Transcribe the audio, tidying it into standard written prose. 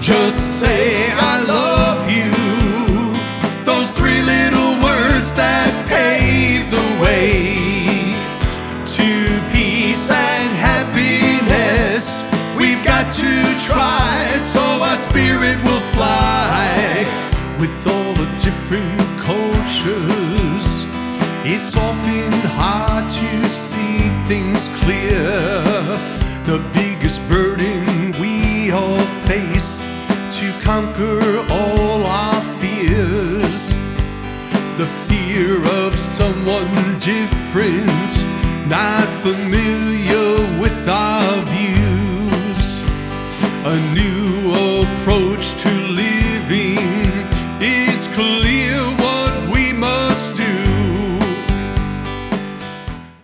Just say I love you. Those three little words that pave the way to peace and happiness. We've got to try so our spirit will fly. With all the different cultures, it's often hard to see things clear. The biggest burden we all face to conquer all our fears, the fear of someone different, not familiar with our views. A new approach to live